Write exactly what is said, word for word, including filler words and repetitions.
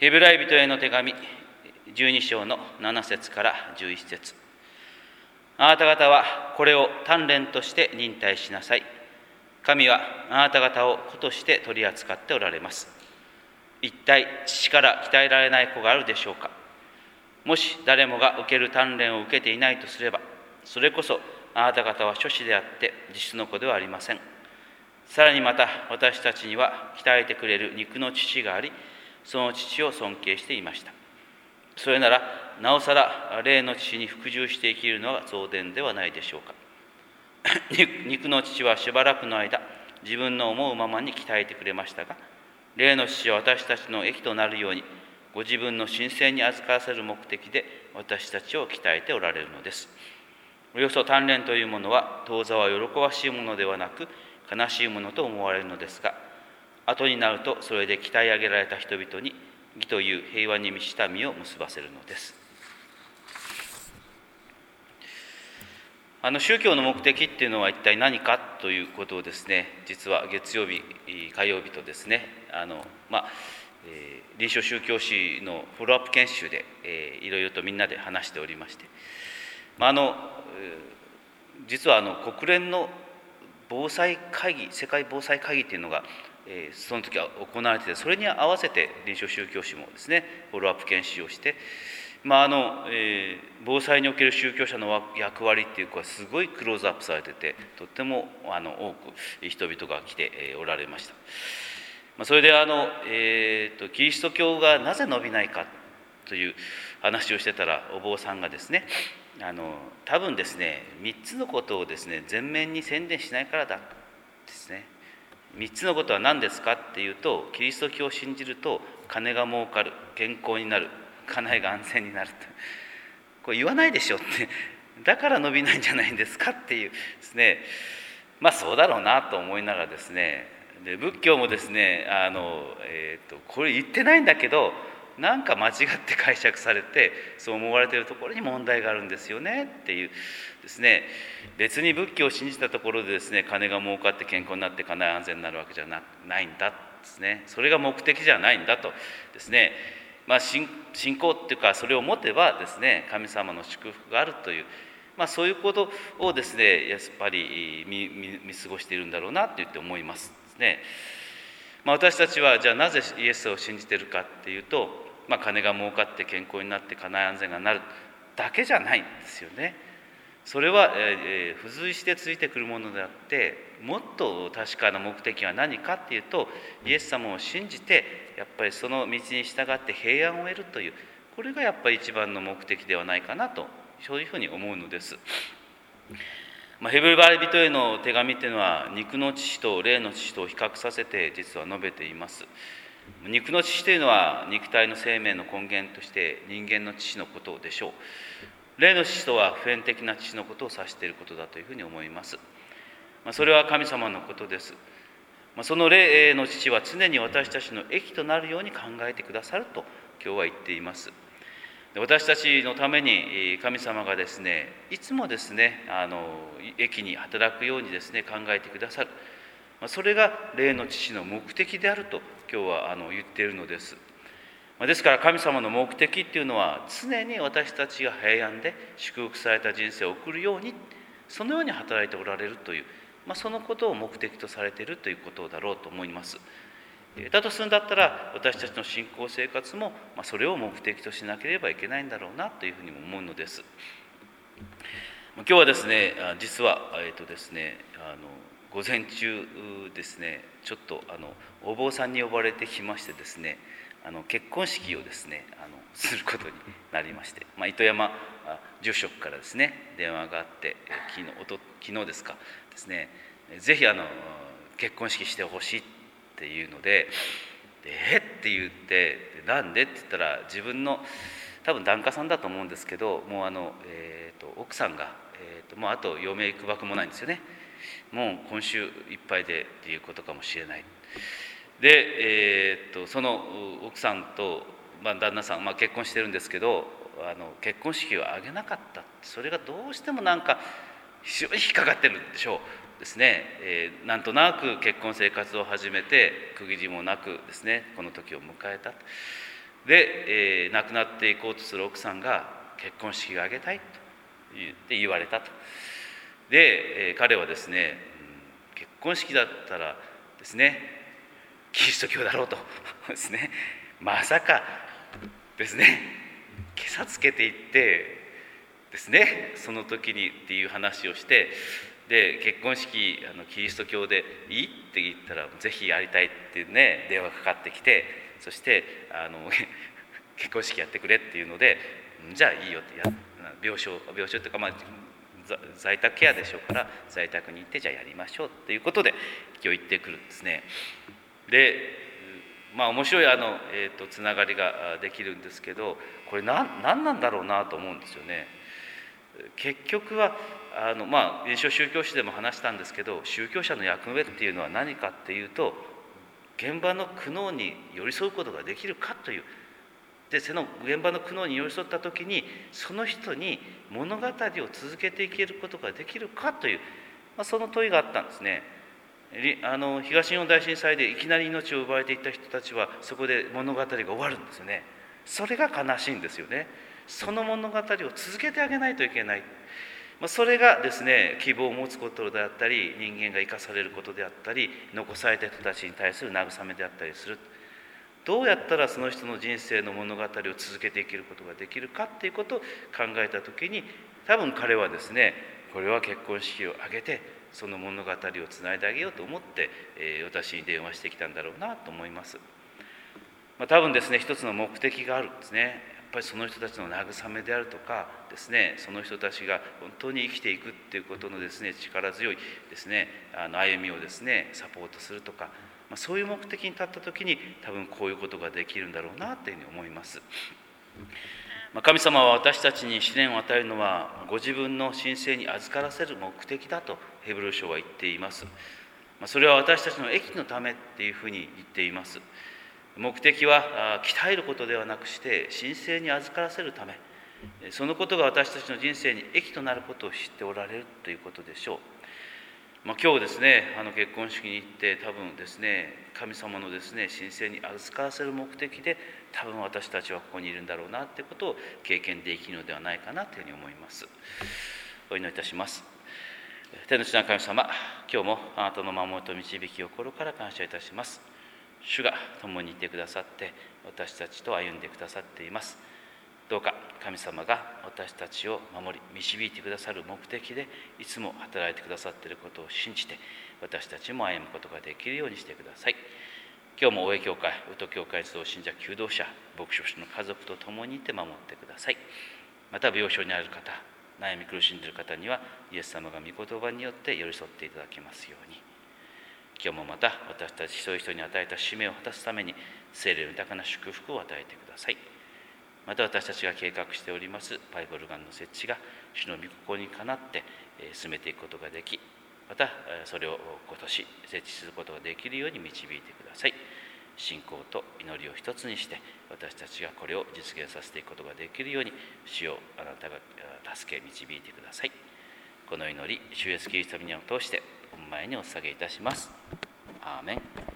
ヘブライ人への手紙じゅうに章のなな節からじゅういち節。あなた方はこれを鍛錬として忍耐しなさい。神はあなた方を子として取り扱っておられます。一体父から鍛えられない子があるでしょうか。もし誰もが受ける鍛錬を受けていないとすれば、それこそあなた方は諸子であって実の子ではありません。さらにまた私たちには鍛えてくれる肉の父があり、その父を尊敬していました。それならなおさら霊の父に服従して生きるのは増伝ではないでしょうか。肉の父はしばらくの間自分の思うままに鍛えてくれましたが、霊の父は私たちの益となるようにご自分の神聖に預からせる目的で私たちを鍛えておられるのです。およそ鍛錬というものは当座は喜ばしいものではなく悲しいものと思われるのですが、後になるとそれで鍛え上げられた人々に義という平和に満ちた実を結ばせるのです。あの宗教の目的っていうのは一体何かということをですね、実は月曜日火曜日とですね、あのまあえー、臨床宗教史のフォローアップ研修で、えー、いろいろとみんなで話しておりまして、まああのえー、実はあの国連の防災会議、世界防災会議っていうのが、えー、その時は行われてて、それに合わせて臨床宗教史もですねフォローアップ研修をして、まああのえー、防災における宗教者の役割っていうかすごいクローズアップされてて、とってもあの多く人々が来て、えー、おられました。まあ、それであの、えーと、キリスト教がなぜ伸びないかという話をしてたら、お坊さんがですね、あの多分ですねみっつのことをですね前面に宣伝しないからだですね。みっつのことは何ですかっていうと、キリスト教を信じると金が儲かる、健康になる、家内が安全になると、これ言わないでしょって、だから伸びないんじゃないんですかっていうですね、まあそうだろうなと思いながらですね、で仏教もですねあの、えーと、これ言ってないんだけどなんか間違って解釈されてそう思われているところに問題があるんですよねっていうですね、別に仏教を信じたところでですね金が儲かって健康になって家内安全になるわけじゃ な, ないんだですね、それが目的じゃないんだとですね、まあ、信, 信仰っていうかそれを持てばですね神様の祝福があるという、まあ、そういうことをですねやっぱり 見, 見, 見過ごしているんだろうなと言って思いますですね。まあ、私たちはじゃあなぜイエスを信じているかっていうと、まあ、金が儲かって健康になって家内安全がなるだけじゃないんですよね。それは、えー、付随してついてくるものであって、もっと確かな目的は何かっていうと、イエス様を信じてやっぱりその道に従って平安を得るという、これがやっぱり一番の目的ではないかなと、そういうふうに思うのです。まあ、ヘブル人への手紙っていうのは肉の父と霊の父と比較させて実は述べています。肉の父というのは肉体の生命の根源として人間の父のことでしょう。霊の父とは普遍的な父のことを指していることだというふうに思います。まあ、それは神様のことです。まあ、その霊の父は常に私たちの益となるように考えてくださると今日は言っています。私たちのために神様がですねいつもですねあの益に働くようにですね考えてくださる、それが霊の父の目的であると今日はあの言っているのです。ですから神様の目的っていうのは常に私たちが平安で祝福された人生を送るように、そのように働いておられるという、まあ、そのことを目的とされているということだろうと思います。だとするんだったら私たちの信仰生活もそれを目的としなければいけないんだろうなというふうにも思うのです。今日はですね実は、えーとですね、あの午前中ですねちょっとあのお坊さんに呼ばれてきましてですね、あの結婚式をですねあのすることになりまして、まあ、糸山住職からですね電話があって、昨日、おと昨日ですかですね、ぜひあの結婚式してほしいっていうので、でえって言ってなんでって言ったら、自分の多分檀家さんだと思うんですけど、もうあの、えー、と奥さんが、えー、ともうあと余命いくばくもないんですよね。もう今週いっぱいでっていうことかもしれない。で、えー、とその奥さんと、まあ、旦那さん、まあ、結婚してるんですけど、あの結婚式を挙げなかった。それがどうしてもなんか非常に引っかかってるんでしょうですね、えー、なんとなく結婚生活を始めて区切りもなくですねこの時を迎えた。 で、えー、亡くなっていこうとする奥さんが結婚式が挙げたいと言って言われたと。で、えー、彼はですね、うん、結婚式だったらですねキリスト教だろうとですね、まさかですね今朝つけていってですねその時にっていう話をして、で結婚式あのキリスト教でいいって言ったらぜひやりたいってね電話かかってきて、そしてあの結婚式やってくれっていうので、じゃあいいよってや病床病床っていうか、まあ在宅ケアでしょうから在宅に行ってじゃあやりましょうっていうことで今日行ってくるんですね。でまあ面白いあの、えーと、つながりができるんですけど、これ何何なんだろうなと思うんですよね。結局はあのまあ臨床宗教史でも話したんですけど、宗教者の役目っていうのは何かっていうと、現場の苦悩に寄り添うことができるかという。でその現場の苦悩に寄り添った時にその人に物語を続けていけることができるかという、まあ、その問いがあったんですね。あの東日本大震災でいきなり命を奪われていった人たちはそこで物語が終わるんですよね。それが悲しいんですよね。その物語を続けてあげないといけない、まあ、それがですね希望を持つことであったり、人間が生かされることであったり、残された人たちに対する慰めであったりする。どうやったらその人の人生の物語を続けていけることができるかっていうことを考えた時に、多分彼はですねこれは結婚式を挙げてその物語をつないであげようと思って、えー、私に電話してきたんだろうなと思います。まあ、多分ですね一つの目的があるんですね。やっぱりその人たちの慰めであるとかですね、その人たちが本当に生きていくっていうことのですね力強いですねあの歩みをですねサポートするとか、まあ、そういう目的に立った時に多分こういうことができるんだろうなというふうに思います。まあ、神様は私たちに試練を与えるのはご自分の神聖に預からせる目的だとヘブル書は言っています。まあ、それは私たちの益のためっていうふうに言っています。目的は鍛えることではなくして神聖に預からせるため、そのことが私たちの人生に益となることを知っておられるということでしょう。まあ、今日ですねあの結婚式に行って多分ですね神様のですね神聖に預からせる目的で多分私たちはここにいるんだろうなということを経験できるのではないかなというふうに思います。お祈りいたします。天の父なる神様、今日もあなたの守りと導きを心から感謝いたします。主が共にいてくださって私たちと歩んでくださっています。どうか神様が私たちを守り導いてくださる目的でいつも働いてくださっていることを信じて、私たちも歩むことができるようにしてください。今日も大江教会、宇都教会児童信者求道者牧師の家族と共にいて守ってください。また病床にある方、悩み苦しんでいる方にはイエス様が御言葉によって寄り添っていただきますように。今日もまた私たち一人一人に与えた使命を果たすために聖霊の豊かな祝福を与えてください。また私たちが計画しておりますパイプオルガンの設置が主の御心にかなって進めていくことができ、またそれを今年設置することができるように導いてください。信仰と祈りを一つにして私たちがこれを実現させていくことができるように主をあなたが助け導いてください。この祈り主イエスキリストの皆を通して御前にお捧げいたします。アーメン。